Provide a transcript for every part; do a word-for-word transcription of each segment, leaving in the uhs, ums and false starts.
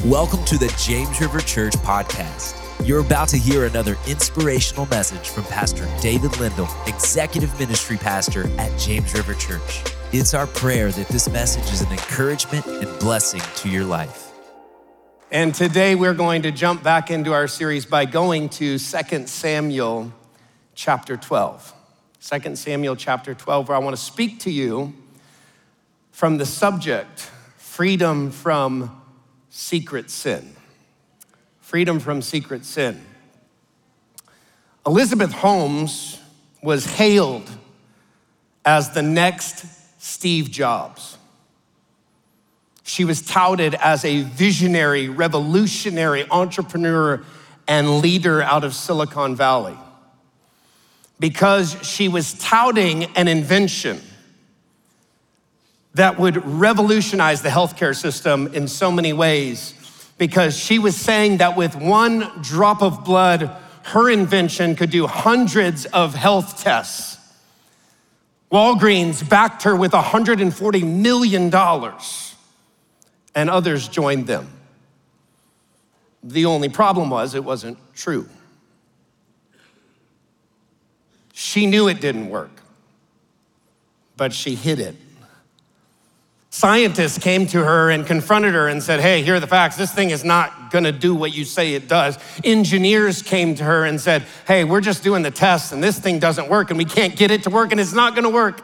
Welcome to the James River Church podcast. You're about to hear another inspirational message from Pastor David Lindell, Executive Ministry Pastor at James River Church. It's our prayer that this message is an encouragement and blessing to your life. And today we're going to jump back into our series by going to Second Samuel chapter twelve. Second Samuel chapter twelve, where I want to speak to you from the subject, freedom from secret sin. Freedom from secret sin. Elizabeth Holmes was hailed as the next Steve Jobs. She was touted as a visionary, revolutionary entrepreneur and leader out of Silicon Valley because she was touting an invention that would revolutionize the healthcare system in so many ways, because she was saying that with one drop of blood, her invention could do hundreds of health tests. Walgreens backed her with one hundred forty million dollars, and others joined them. The only problem was it wasn't true. She knew it didn't work, but she hid it. Scientists came to her and confronted her and said, hey, here are the facts. This thing is not gonna do what you say it does. Engineers came to her and said, hey, we're just doing the tests and this thing doesn't work and we can't get it to work and it's not gonna work.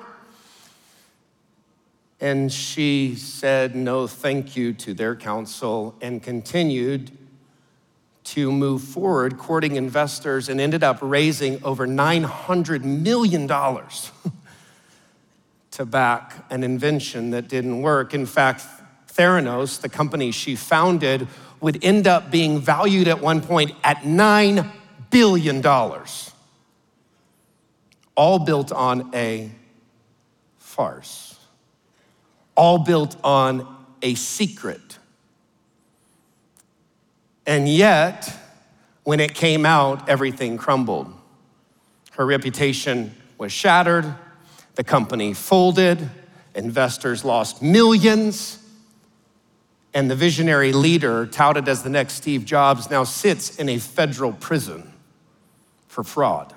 And she said no thank you to their counsel and continued to move forward, courting investors, and ended up raising over nine hundred million dollars to back an invention that didn't work. In fact, Theranos, the company she founded, would end up being valued at one point at nine billion dollars, all built on a farce, all built on a secret. And yet, when it came out, everything crumbled. Her reputation was shattered. The company folded, investors lost millions, and the visionary leader, touted as the next Steve Jobs, now sits in a federal prison for fraud.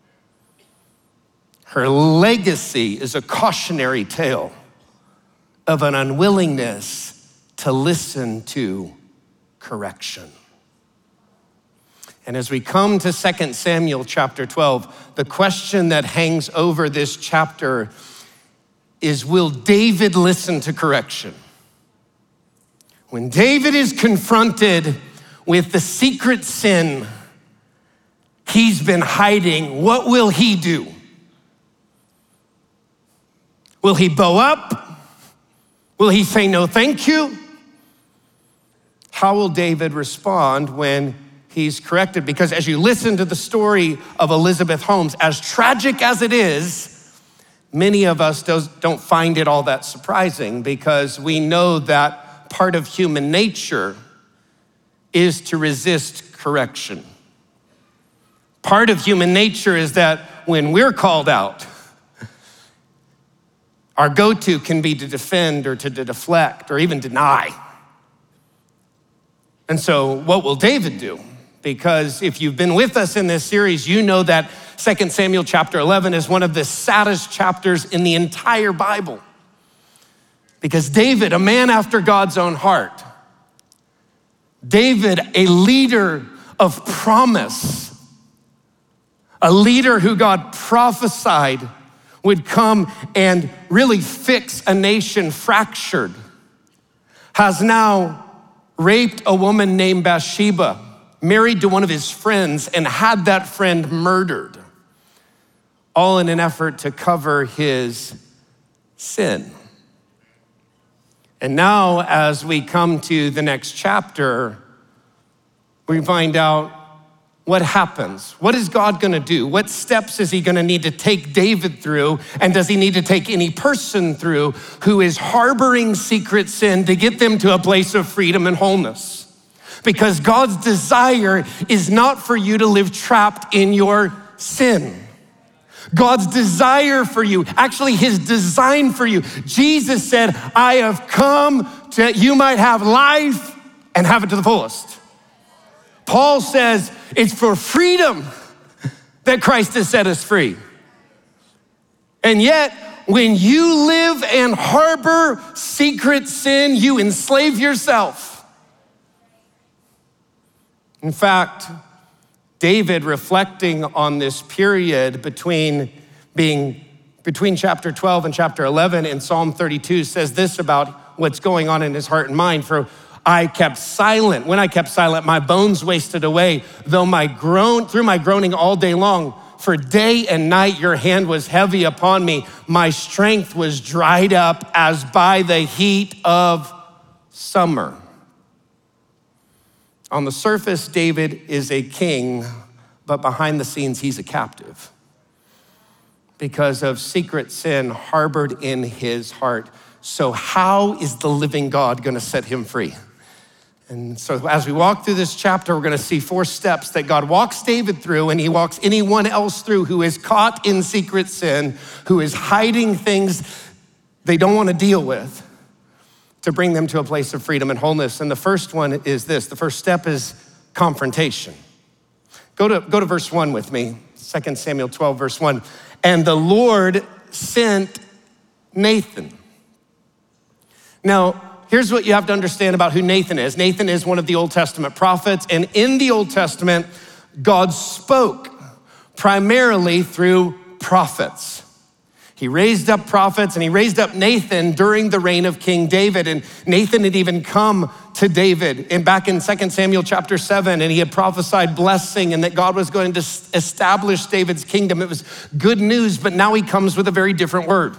Her legacy is a cautionary tale of an unwillingness to listen to correction. And as we come to Second Samuel chapter twelve, the question that hangs over this chapter is, will David listen to correction? When David is confronted with the secret sin he's been hiding, what will he do? Will he bow up? Will he say no thank you? How will David respond when he's corrected? Because as you listen to the story of Elizabeth Holmes, as tragic as it is, many of us don't find it all that surprising, because we know that part of human nature is to resist correction. Part of human nature is that when we're called out, our go-to can be to defend or to deflect or even deny. And so what will David do? Because if you've been with us in this series, you know that Second Samuel chapter eleven is one of the saddest chapters in the entire Bible. Because David, a man after God's own heart, David, a leader of promise, a leader who God prophesied would come and really fix a nation fractured, has now raped a woman named Bathsheba, married to one of his friends, and had that friend murdered, all in an effort to cover his sin. And now, as we come to the next chapter, we find out what happens. What is God gonna do? What steps is he gonna need to take David through? And does he need to take any person through who is harboring secret sin to get them to a place of freedom and wholeness? Because God's desire is not for you to live trapped in your sin. God's desire for you, actually his design for you. Jesus said, I have come that you might have life and have it to the fullest. Paul says it's for freedom that Christ has set us free. And yet, when you live and harbor secret sin, you enslave yourself. In fact, David, reflecting on this period between being between chapter twelve and chapter eleven in Psalm thirty-two, says this about what's going on in his heart and mind. For I kept silent. When I kept silent, my bones wasted away, though my groan through my groaning all day long. For day and night your hand was heavy upon me. My strength was dried up as by the heat of summer. On the surface, David is a king, but behind the scenes, he's a captive because of secret sin harbored in his heart. So how is the living God gonna set him free? And so as we walk through this chapter, we're gonna see four steps that God walks David through, and he walks anyone else through who is caught in secret sin, who is hiding things they don't wanna deal with, to bring them to a place of freedom and wholeness. And the first one is this. The first step is confrontation. Go to, go to verse one with me, Second Samuel twelve, verse one. And the Lord sent Nathan. Now, here's what you have to understand about who Nathan is. Nathan is one of the Old Testament prophets, and in the Old Testament, God spoke primarily through prophets. He raised up prophets, and he raised up Nathan during the reign of King David. And Nathan had even come to David and back in Second Samuel chapter seven, and he had prophesied blessing and that God was going to establish David's kingdom. It was good news, but now he comes with a very different word.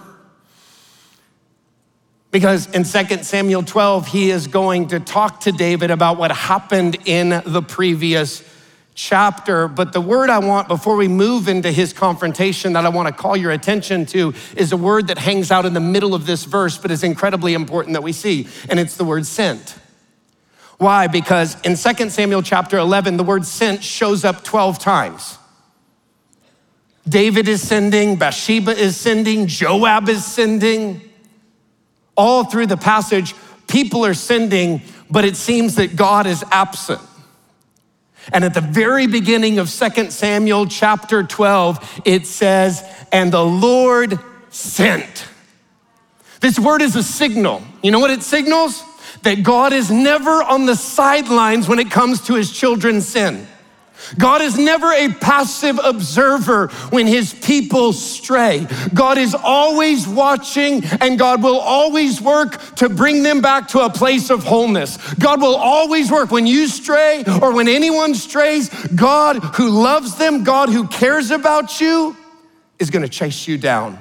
Because in Second Samuel twelve, he is going to talk to David about what happened in the previous chapter. But the word I want, before we move into his confrontation, that I want to call your attention to is a word that hangs out in the middle of this verse, but is incredibly important that we see, and it's the word sent. Why? Because in Second Samuel chapter eleven, the word sent shows up twelve times. David is sending, Bathsheba is sending, Joab is sending. All through the passage, people are sending, but it seems that God is absent. And at the very beginning of Second Samuel chapter twelve, it says, and the Lord sent. This word is a signal. You know what it signals? That God is never on the sidelines when it comes to his children's sin. God is never a passive observer when his people stray. God is always watching, and God will always work to bring them back to a place of wholeness. God will always work when you stray or when anyone strays. God who loves them, God who cares about you, is gonna chase you down.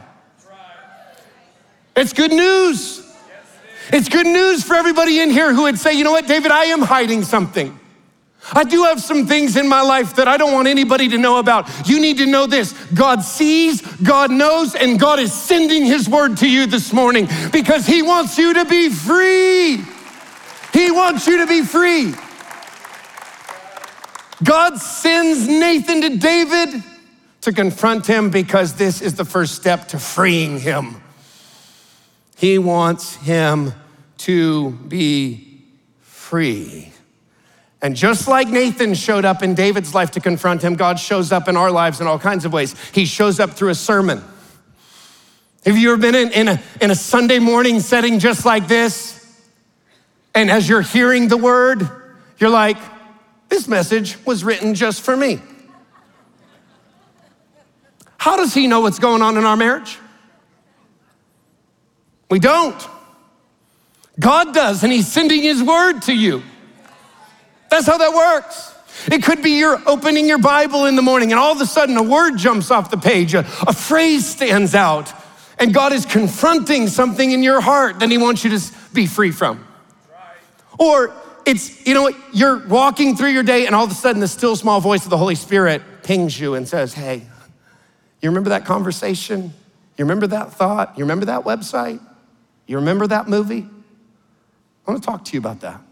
It's good news. It's good news for everybody in here who would say, you know what, David, I am hiding something. I do have some things in my life that I don't want anybody to know about. You need to know this. God sees, God knows, and God is sending his word to you this morning because he wants you to be free. He wants you to be free. God sends Nathan to David to confront him because this is the first step to freeing him. He wants him to be free. And just like Nathan showed up in David's life to confront him, God shows up in our lives in all kinds of ways. He shows up through a sermon. Have you ever been in, in, a, in a Sunday morning setting just like this? And as you're hearing the word, you're like, this message was written just for me. How does he know what's going on in our marriage? We don't. God does, and he's sending his word to you. That's how that works. It could be you're opening your Bible in the morning and all of a sudden a word jumps off the page, a, a phrase stands out, and God is confronting something in your heart that he wants you to be free from. Right. Or it's, you know what, you're walking through your day and all of a sudden the still small voice of the Holy Spirit pings you and says, hey, you remember that conversation? You remember that thought? You remember that website? You remember that movie? I want to talk to you about that.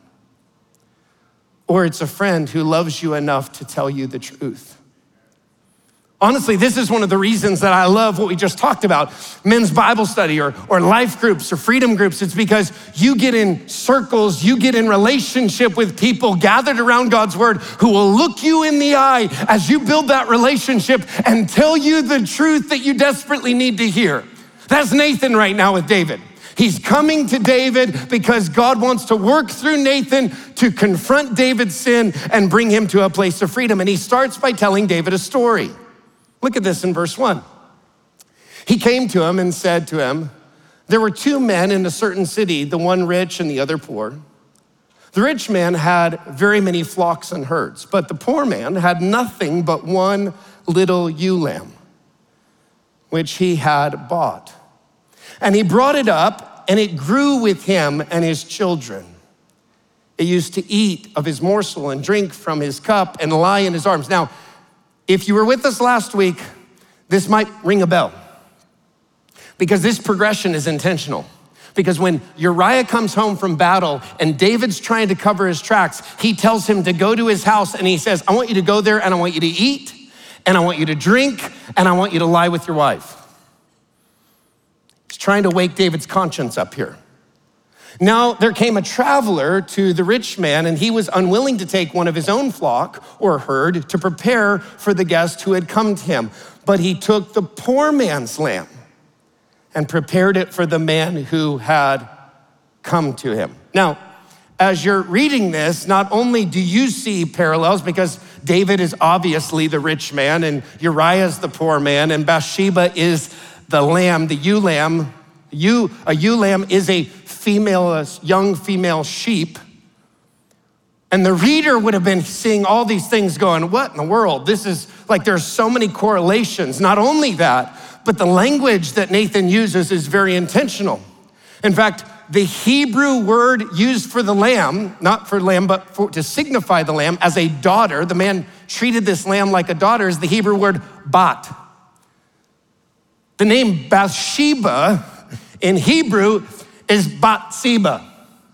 Or it's a friend who loves you enough to tell you the truth. Honestly, this is one of the reasons that I love what we just talked about, men's Bible study or, or life groups or freedom groups. It's because you get in circles, you get in relationship with people gathered around God's word who will look you in the eye as you build that relationship and tell you the truth that you desperately need to hear. That's Nathan right now with David. He's coming to David because God wants to work through Nathan to confront David's sin and bring him to a place of freedom. And he starts by telling David a story. Look at this in verse one. He came to him and said to him, there were two men in a certain city, the one rich and the other poor. The rich man had very many flocks and herds, but the poor man had nothing but one little ewe lamb, which he had bought. And he brought it up, and it grew with him and his children. It used to eat of his morsel and drink from his cup and lie in his arms. Now, if you were with us last week, this might ring a bell because this progression is intentional. Because when Uriah comes home from battle and David's trying to cover his tracks, he tells him to go to his house and he says, I want you to go there and I want you to eat and I want you to drink and I want you to lie with your wife. He's trying to wake David's conscience up here. Now there came a traveler to the rich man and he was unwilling to take one of his own flock or herd to prepare for the guest who had come to him. But he took the poor man's lamb and prepared it for the man who had come to him. Now, as you're reading this, not only do you see parallels because David is obviously the rich man and Uriah is the poor man and Bathsheba is the lamb, the ewe lamb. Ewe, a ewe lamb is a female, a young female sheep. And the reader would have been seeing all these things going, what in the world? This is like, there's so many correlations. Not only that, but the language that Nathan uses is very intentional. In fact, the Hebrew word used for the lamb, not for lamb, but for, to signify the lamb as a daughter, the man treated this lamb like a daughter, is the Hebrew word bat. The name Bathsheba in Hebrew is Bathsheba.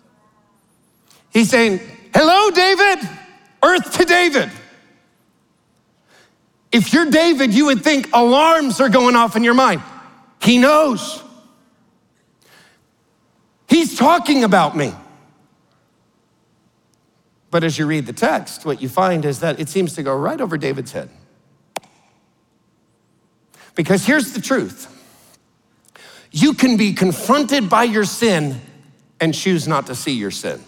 He's saying, hello, David, earth to David. If you're David, you would think alarms are going off in your mind. He knows. He's talking about me. But as you read the text, what you find is that it seems to go right over David's head. Because here's the truth. You can be confronted by your sin and choose not to see your sin.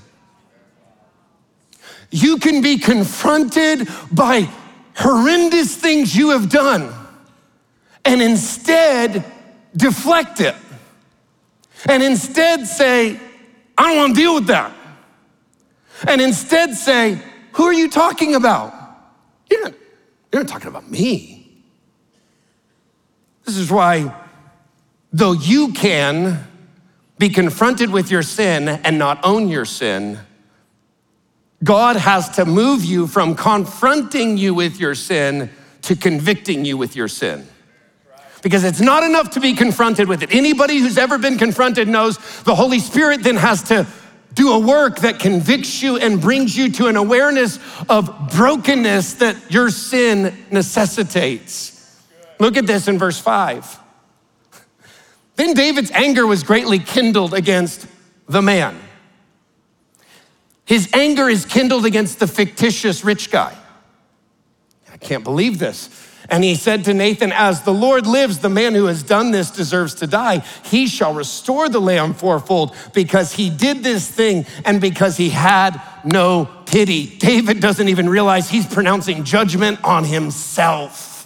You can be confronted by horrendous things you have done and instead deflect it. And instead say, I don't want to deal with that. And instead say, who are you talking about? You're not, you're not talking about me. This is why, though you can be confronted with your sin and not own your sin, God has to move you from confronting you with your sin to convicting you with your sin. Because it's not enough to be confronted with it. Anybody who's ever been confronted knows the Holy Spirit then has to do a work that convicts you and brings you to an awareness of brokenness that your sin necessitates. Look at this in verse five. Then David's anger was greatly kindled against the man. His anger is kindled against the fictitious rich guy. I can't believe this. And he said to Nathan, as the Lord lives, the man who has done this deserves to die. He shall restore the lamb fourfold because he did this thing and because he had no pity. David doesn't even realize he's pronouncing judgment on himself.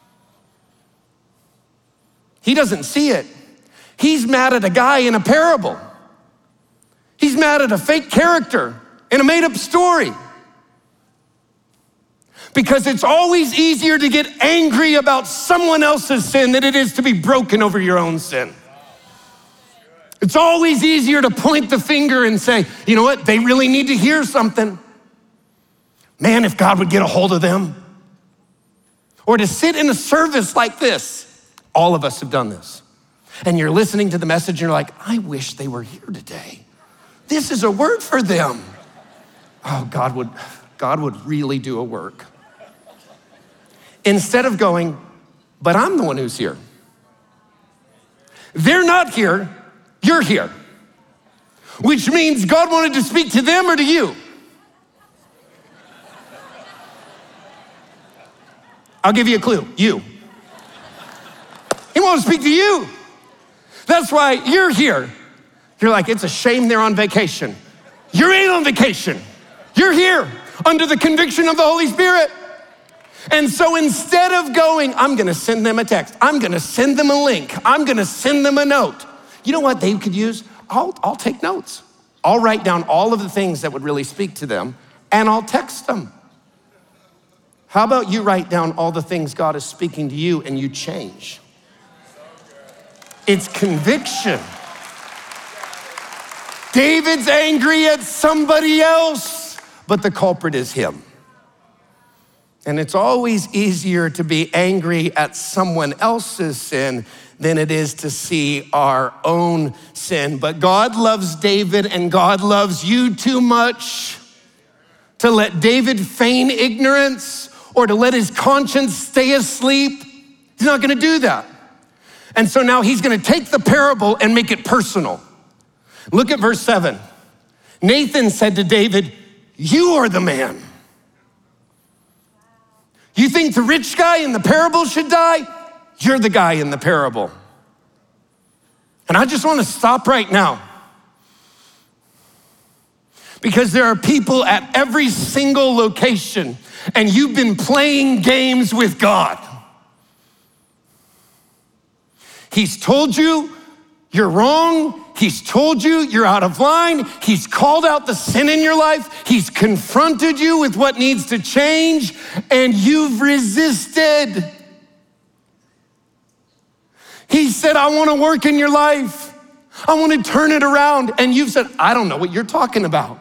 He doesn't see it. He's mad at a guy in a parable. He's mad at a fake character in a made-up story. Because it's always easier to get angry about someone else's sin than it is to be broken over your own sin. It's always easier to point the finger and say, you know what, they really need to hear something. Man, if God would get a hold of them. Or to sit in a service like this. All of us have done this. And you're listening to the message and you're like, I wish they were here today. This is a word for them. Oh, God would, God would really do a work. Instead of going, but I'm the one who's here. They're not here, you're here. Which means God wanted to speak to them or to you. I'll give you a clue, you. He wants to speak to you. That's why you're here. You're like, it's a shame they're on vacation. You ain't on vacation. You're here under the conviction of the Holy Spirit. And so instead of going, I'm gonna send them a text, I'm gonna send them a link, I'm gonna send them a note. You know what they could use? I'll, I'll take notes. I'll write down all of the things that would really speak to them and I'll text them. How about you write down all the things God is speaking to you and you change? It's conviction. David's angry at somebody else, but the culprit is him. And it's always easier to be angry at someone else's sin than it is to see our own sin. But God loves David and God loves you too much to let David feign ignorance or to let his conscience stay asleep. He's not gonna do that. And so now he's gonna take the parable and make it personal. Look at verse seven. Nathan said to David, you are the man. You think the rich guy in the parable should die? You're the guy in the parable. And I just wanna stop right now. Because there are people at every single location and you've been playing games with God. He's told you you're wrong. He's told you you're out of line. He's called out the sin in your life. He's confronted you with what needs to change, and you've resisted. He said, I want to work in your life. I want to turn it around. And you've said, I don't know what you're talking about.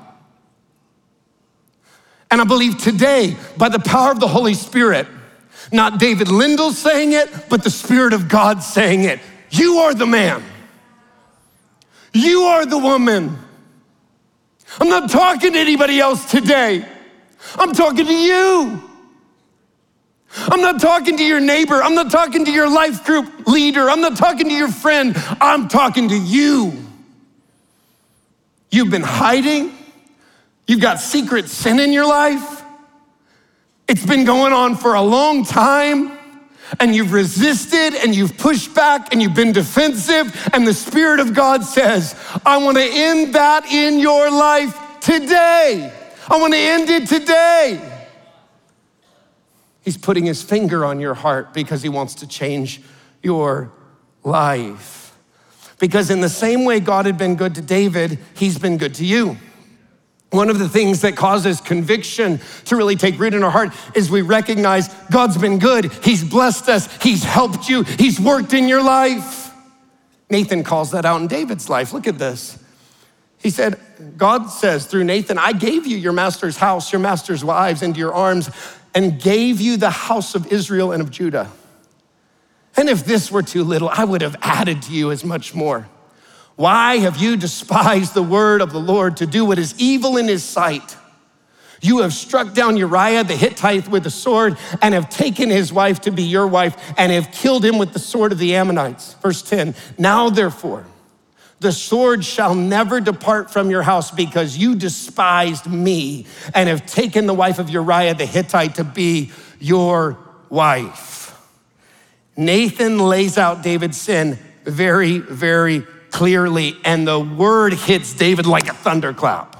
And I believe today, by the power of the Holy Spirit, not David Lindell saying it, but the Spirit of God saying it. You are the man. You are the woman. I'm not talking to anybody else today. I'm talking to you. I'm not talking to your neighbor. I'm not talking to your life group leader. I'm not talking to your friend. I'm talking to you. You've been hiding. You've got secret sin in your life. It's been going on for a long time. And you've resisted and you've pushed back and you've been defensive, and the Spirit of God says, I want to end that in your life today. I want to end it today. He's putting his finger on your heart because he wants to change your life. Because in the same way God had been good to David, he's been good to you. One of the things that causes conviction to really take root in our heart is we recognize God's been good. He's blessed us. He's helped you. He's worked in your life. Nathan calls that out in David's life. Look at this. He said, God says through Nathan, I gave you your master's house, your master's wives into your arms, and gave you the house of Israel and of Judah. And if this were too little, I would have added to you as much more. Why have you despised the word of the Lord to do what is evil in his sight? You have struck down Uriah the Hittite with the sword and have taken his wife to be your wife and have killed him with the sword of the Ammonites. Verse ten, now therefore, the sword shall never depart from your house because you despised me and have taken the wife of Uriah the Hittite to be your wife. Nathan lays out David's sin very, very clearly, and the word hits David like a thunderclap.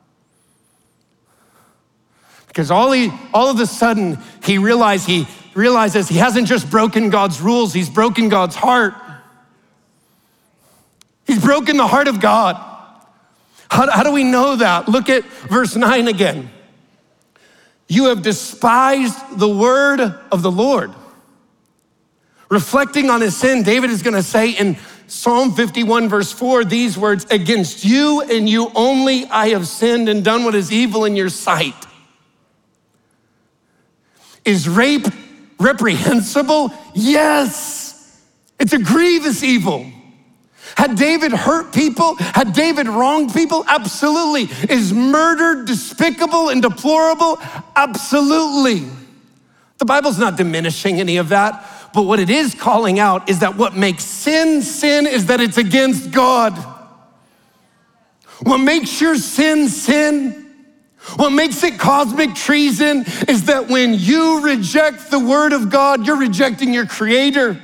Because all he, all of a sudden, he realized he realizes he hasn't just broken God's rules, he's broken God's heart. He's broken the heart of God. How, how do we know that? Look at verse nine again. You have despised the word of the Lord. Reflecting on his sin, David is gonna say in Psalm fifty-one verse four, these words, against you and you only I have sinned and done what is evil in your sight. Is rape reprehensible? Yes, it's a grievous evil. Had David hurt people? Had David wronged people? Absolutely. Is murder despicable and deplorable? Absolutely. The Bible's not diminishing any of that. But what it is calling out is that what makes sin sin is that it's against God. What makes your sin sin, what makes it cosmic treason is that when you reject the word of God, you're rejecting your creator.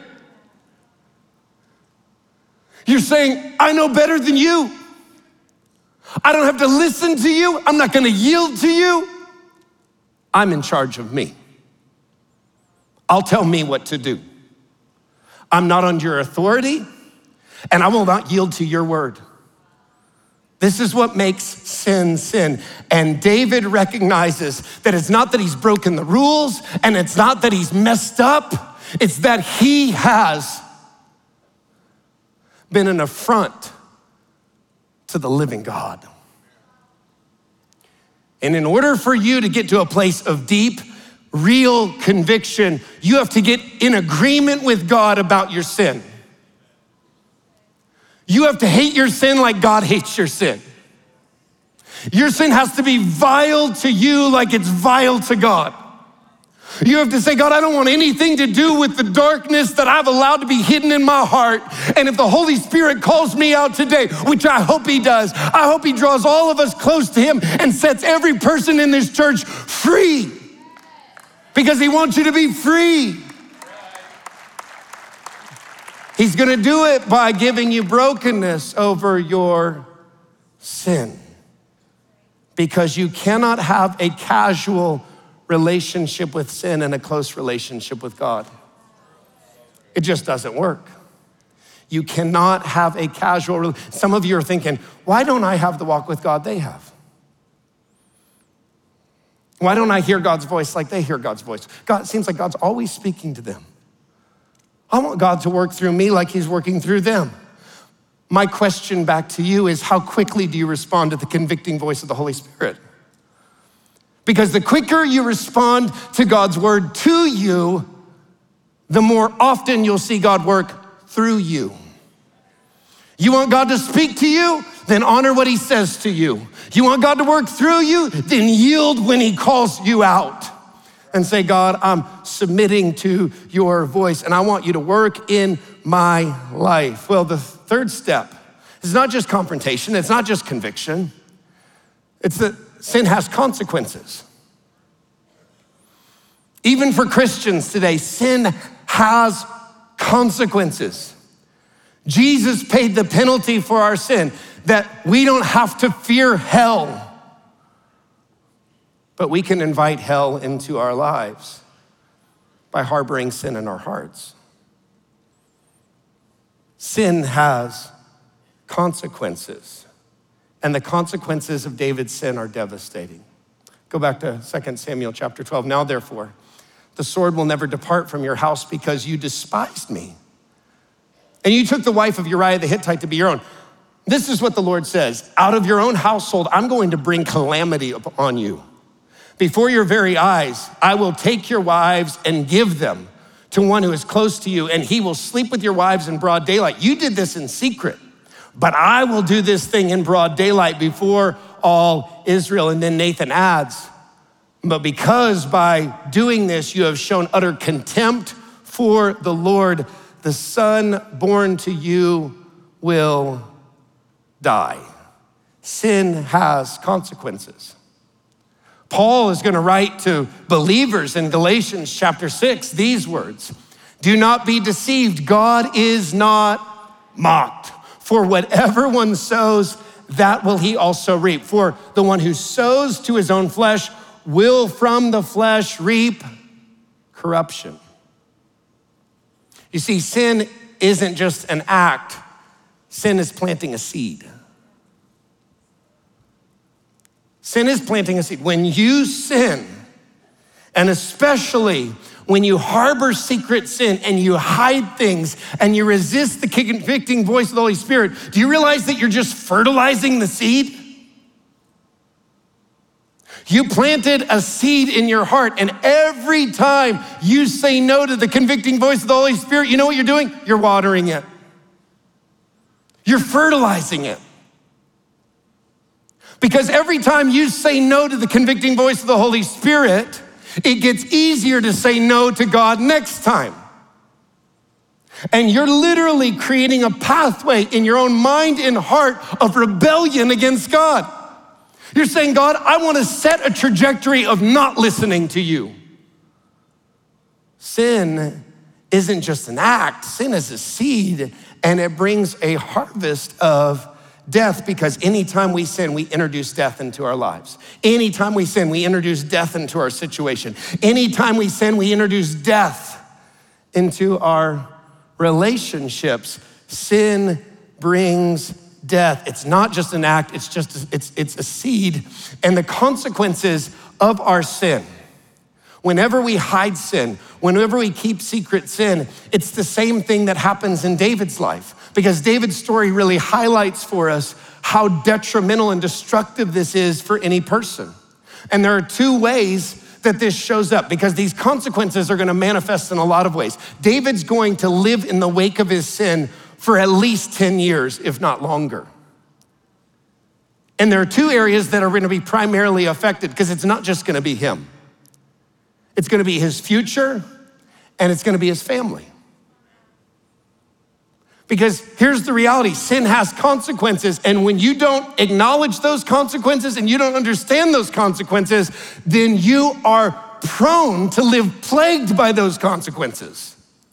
You're saying, I know better than you. I don't have to listen to you. I'm not gonna yield to you. I'm in charge of me. I'll tell me what to do. I'm not under your authority, and I will not yield to your word. This is what makes sin sin. And David recognizes that it's not that he's broken the rules, and it's not that he's messed up, it's that he has been an affront to the living God. And in order for you to get to a place of deep, real conviction, you have to get in agreement with God about your sin. You have to hate your sin like God hates your sin. Your sin has to be vile to you like it's vile to God. You have to say, God, I don't want anything to do with the darkness that I've allowed to be hidden in my heart. And if the Holy Spirit calls me out today, which I hope he does, I hope he draws all of us close to him and sets every person in this church free. Because he wants you to be free. He's gonna do it by giving you brokenness over your sin. Because you cannot have a casual relationship with sin and a close relationship with God. It just doesn't work. You cannot have a casual, some of you are thinking, why don't I have the walk with God they have? Why don't I hear God's voice like they hear God's voice? God, it seems like God's always speaking to them. I want God to work through me like he's working through them. My question back to you is, how quickly do you respond to the convicting voice of the Holy Spirit? Because the quicker you respond to God's word to you, the more often you'll see God work through you. You want God to speak to you? Then honor what he says to you. You want God to work through you? Then yield when he calls you out. And say, God, I'm submitting to your voice and I want you to work in my life. Well, the third step is not just confrontation, it's not just conviction. It's that sin has consequences. Even for Christians today, sin has consequences. Jesus paid the penalty for our sin, that we don't have to fear hell, but we can invite hell into our lives by harboring sin in our hearts. Sin has consequences, and the consequences of David's sin are devastating. Go back to Second Samuel chapter twelve. Now therefore, the sword will never depart from your house because you despised me. And you took the wife of Uriah the Hittite to be your own. This is what the Lord says, out of your own household, I'm going to bring calamity upon you. Before your very eyes, I will take your wives and give them to one who is close to you, and he will sleep with your wives in broad daylight. You did this in secret, but I will do this thing in broad daylight before all Israel. And then Nathan adds, but because by doing this, you have shown utter contempt for the Lord, the son born to you will die. Sin has consequences. Paul is gonna write to believers in Galatians chapter six, these words, do not be deceived, God is not mocked. For whatever one sows, that will he also reap. For the one who sows to his own flesh will from the flesh reap corruption. You see, sin isn't just an act, sin is planting a seed. Sin is planting a seed. When you sin, and especially when you harbor secret sin and you hide things and you resist the convicting voice of the Holy Spirit, do you realize that you're just fertilizing the seed? You planted a seed in your heart, and every time you say no to the convicting voice of the Holy Spirit, you know what you're doing? You're watering it. You're fertilizing it. Because every time you say no to the convicting voice of the Holy Spirit, it gets easier to say no to God next time. And you're literally creating a pathway in your own mind and heart of rebellion against God. You're saying, God, I want to set a trajectory of not listening to you. Sin isn't just an act, sin is a seed, and it brings a harvest of death, because anytime we sin, we introduce death into our lives. Anytime we sin, we introduce death into our situation. Anytime we sin, we introduce death into our relationships. Sin brings death. It's not just an act, it's just, it's, it's a seed. And the consequences of our sin, whenever we hide sin, whenever we keep secret sin, it's the same thing that happens in David's life. Because David's story really highlights for us how detrimental and destructive this is for any person. And there are two ways that this shows up, because these consequences are gonna manifest in a lot of ways. David's going to live in the wake of his sin for at least ten years, if not longer. And there are two areas that are gonna be primarily affected, because it's not just gonna be him. It's gonna be his future, and it's gonna be his family. Because here's the reality, sin has consequences, and when you don't acknowledge those consequences and you don't understand those consequences, then you are prone to live plagued by those consequences.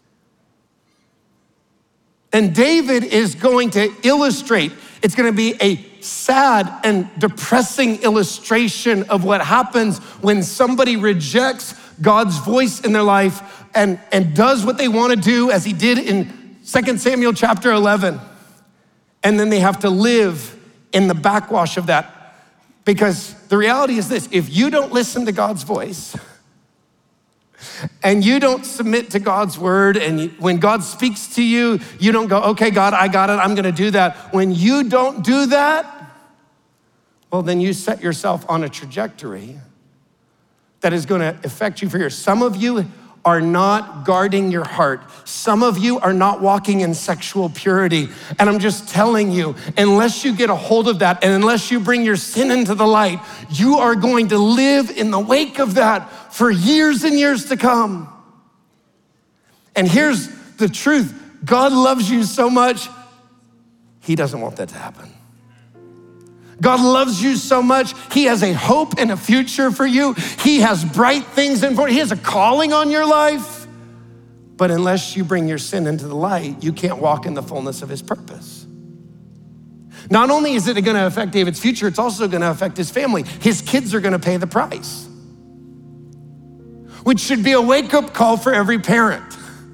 And David is going to illustrate, it's gonna be a sad and depressing illustration of what happens when somebody rejects God's voice in their life and, and does what they wanna do, as he did in Second Samuel chapter eleven. And then they have to live in the backwash of that. Because the reality is this, if you don't listen to God's voice, and you don't submit to God's word, and you, when God speaks to you, you don't go, okay, God, I got it, I'm gonna do that. When you don't do that, well, then you set yourself on a trajectory that is gonna affect you for years. Some of you are not guarding your heart. Some of you are not walking in sexual purity. And I'm just telling you, unless you get a hold of that and unless you bring your sin into the light, you are going to live in the wake of that for years and years to come. And here's the truth. God loves you so much, he doesn't want that to happen. God loves you so much. He has a hope and a future for you. He has bright things in for you. He has a calling on your life. But unless you bring your sin into the light, you can't walk in the fullness of his purpose. Not only is it gonna affect David's future, it's also gonna affect his family. His kids are gonna pay the price, which should be a wake-up call for every parent.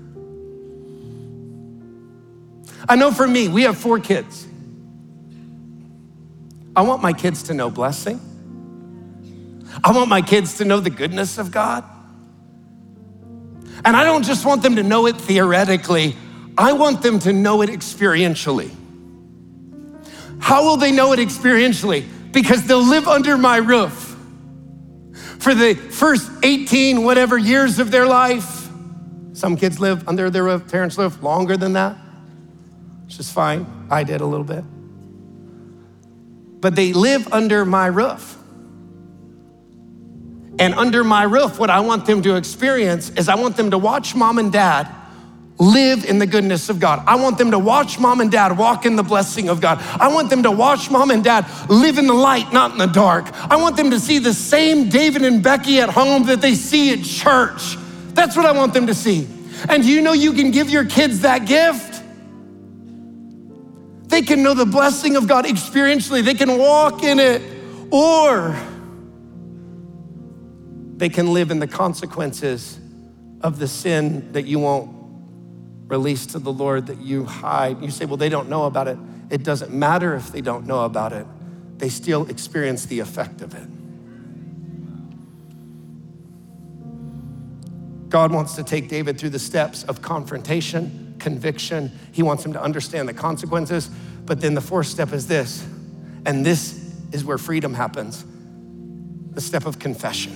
I know for me, we have four kids. I want my kids to know blessing. I want my kids to know the goodness of God. And I don't just want them to know it theoretically, I want them to know it experientially. How will they know it experientially? Because they'll live under my roof for the first eighteen whatever years of their life. Some kids live under their roof, parents live longer than that, which is fine. I did a little bit. But they live under my roof. And under my roof, what I want them to experience is I want them to watch mom and dad live in the goodness of God. I want them to watch mom and dad walk in the blessing of God. I want them to watch mom and dad live in the light, not in the dark. I want them to see the same David and Becky at home that they see at church. That's what I want them to see. And you know you can give your kids that gift. They can know the blessing of God experientially. They can walk in it, or they can live in the consequences of the sin that you won't release to the Lord, that you hide. You say, well, they don't know about it. It doesn't matter if they don't know about it. They still experience the effect of it. God wants to take David through the steps of confrontation, conviction. He wants him to understand the consequences. But then the fourth step is this, and this is where freedom happens, the step of confession.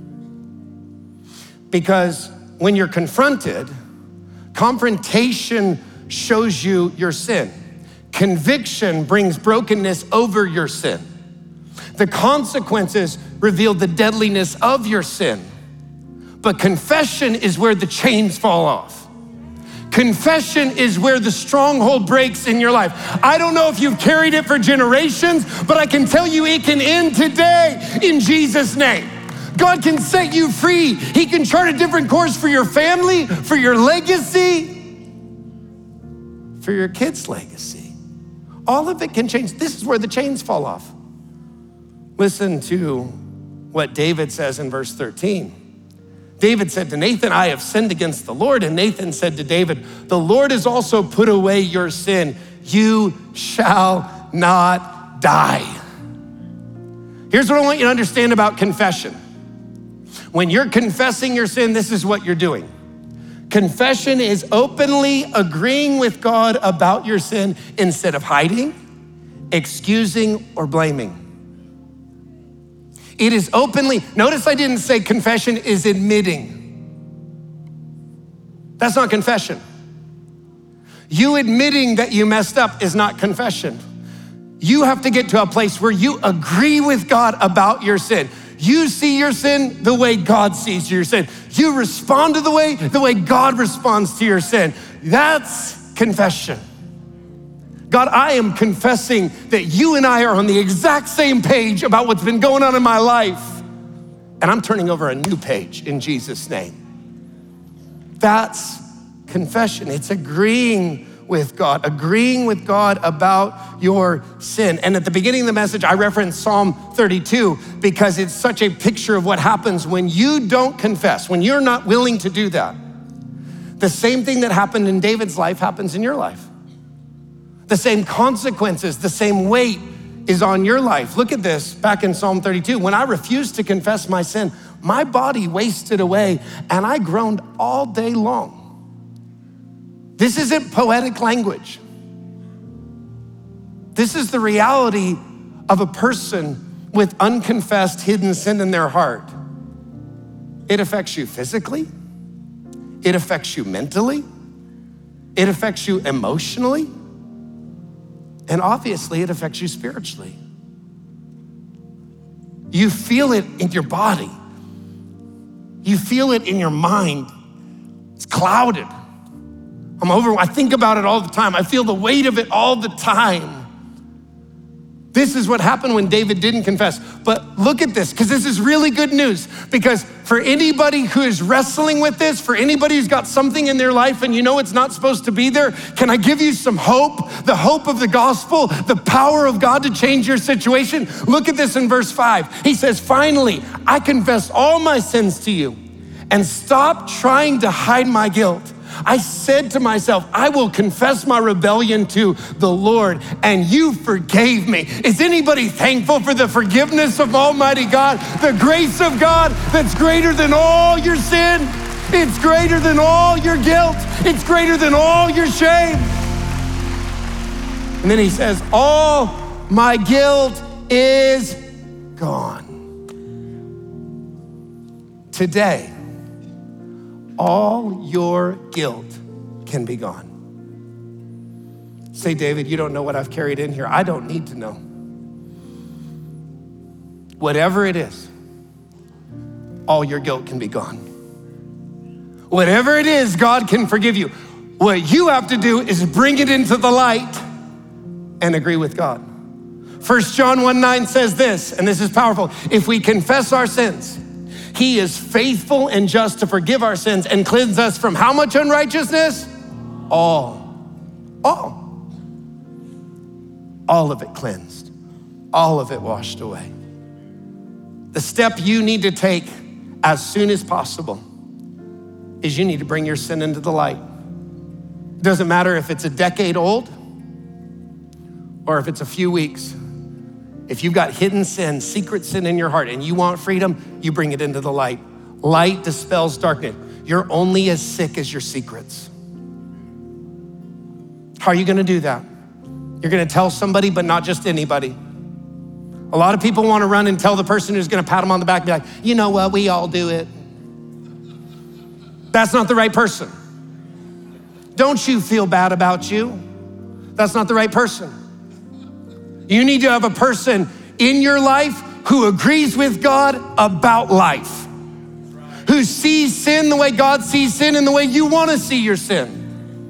Because when you're confronted, confrontation shows you your sin. Conviction brings brokenness over your sin. The consequences reveal the deadliness of your sin. But confession is where the chains fall off. Confession is where the stronghold breaks in your life. I don't know if you've carried it for generations, but I can tell you it can end today in Jesus' name. God can set you free. He can chart a different course for your family, for your legacy, for your kids' legacy. All of it can change. This is where the chains fall off. Listen to what David says in verse thirteen. David said to Nathan, I have sinned against the Lord. And Nathan said to David, the Lord has also put away your sin. You shall not die. Here's what I want you to understand about confession. When you're confessing your sin, this is what you're doing. Confession is openly agreeing with God about your sin instead of hiding, excusing, or blaming. It is openly, notice I didn't say confession is admitting. That's not confession. You admitting that you messed up is not confession. You have to get to a place where you agree with God about your sin. You see your sin the way God sees your sin. You respond to the way, the way God responds to your sin. That's confession. God, I am confessing that you and I are on the exact same page about what's been going on in my life. And I'm turning over a new page in Jesus' name. That's confession. It's agreeing with God, agreeing with God about your sin. And at the beginning of the message, I referenced Psalm thirty-two because it's such a picture of what happens when you don't confess, when you're not willing to do that. The same thing that happened in David's life happens in your life. The same consequences, the same weight is on your life. Look at this back in Psalm thirty-two. When I refused to confess my sin, my body wasted away and I groaned all day long. This isn't poetic language. This is the reality of a person with unconfessed hidden sin in their heart. It affects you physically. It affects you mentally. It affects you emotionally. And obviously it affects you spiritually. You feel it in your body. You feel it in your mind. It's clouded. I'm over, I think about it all the time. I feel the weight of it all the time. This is what happened when David didn't confess. But look at this, because this is really good news. Because for anybody who is wrestling with this, for anybody who's got something in their life and you know it's not supposed to be there, can I give you some hope? The hope of the gospel, the power of God to change your situation. Look at this in verse five. He says, finally, I confess all my sins to you and stop trying to hide my guilt. I said to myself, I will confess my rebellion to the Lord, and you forgave me. Is anybody thankful for the forgiveness of Almighty God? The grace of God that's greater than all your sin. It's greater than all your guilt. It's greater than all your shame. And then he says, all my guilt is gone. Today, all your guilt can be gone. Say, David, you don't know what I've carried in here. I don't need to know. Whatever it is, all your guilt can be gone. Whatever it is, God can forgive you. What you have to do is bring it into the light and agree with God. First John one nine says this, and this is powerful. If we confess our sins, He is faithful and just to forgive our sins and cleanse us from how much unrighteousness? All, all. All of it cleansed, all of it washed away. The step you need to take as soon as possible is you need to bring your sin into the light. It doesn't matter if it's a decade old or if it's a few weeks. If you've got hidden sin, secret sin in your heart, and you want freedom, you bring it into the light. Light dispels darkness. You're only as sick as your secrets. How are you gonna do that? You're gonna tell somebody, but not just anybody. A lot of people wanna run and tell the person who's gonna pat them on the back, be like, you know what, we all do it. That's not the right person. Don't you feel bad about you? That's not the right person. You need to have a person in your life who agrees with God about life, who sees sin the way God sees sin and the way you want to see your sin.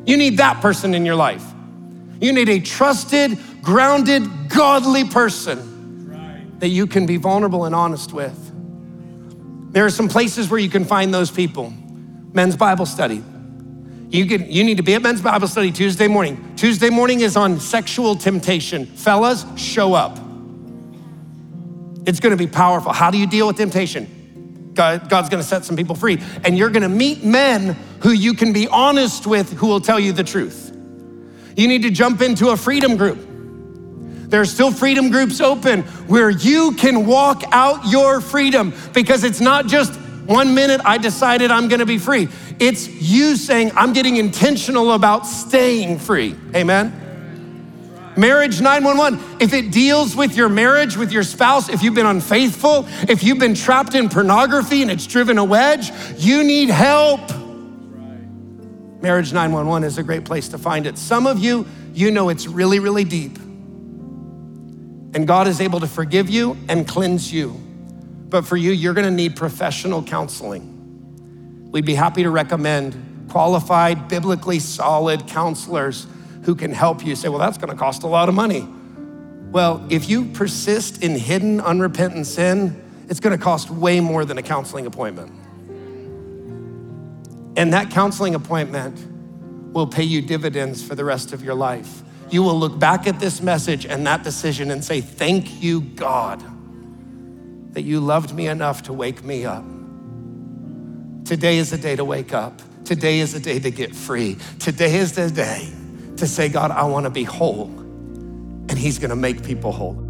You need that person in your life. You need a trusted, grounded, godly person that you can be vulnerable and honest with. There are some places where you can find those people. Men's Bible study. You can, you need to be at men's Bible study Tuesday morning. Tuesday morning is on sexual temptation. Fellas, show up. It's gonna be powerful. How do you deal with temptation? God, God's gonna set some people free. And you're gonna meet men who you can be honest with, who will tell you the truth. You need to jump into a freedom group. There are still freedom groups open where you can walk out your freedom, because it's not just one minute I decided I'm gonna be free. It's you saying, I'm getting intentional about staying free, amen? Marriage nine one one, if it deals with your marriage, with your spouse, if you've been unfaithful, if you've been trapped in pornography and it's driven a wedge, you need help. Marriage nine one one is a great place to find it. Some of you, you know it's really, really deep. And God is able to forgive you and cleanse you. But for you, you're gonna need professional counseling. We'd be happy to recommend qualified, biblically solid counselors who can help you. Say, well, that's gonna cost a lot of money. Well, if you persist in hidden, unrepentant sin, it's gonna cost way more than a counseling appointment. And that counseling appointment will pay you dividends for the rest of your life. You will look back at this message and that decision and say, thank you, God, that you loved me enough to wake me up. Today is the day to wake up. Today is the day to get free. Today is the day to say, God, I wanna be whole. And he's gonna make people whole.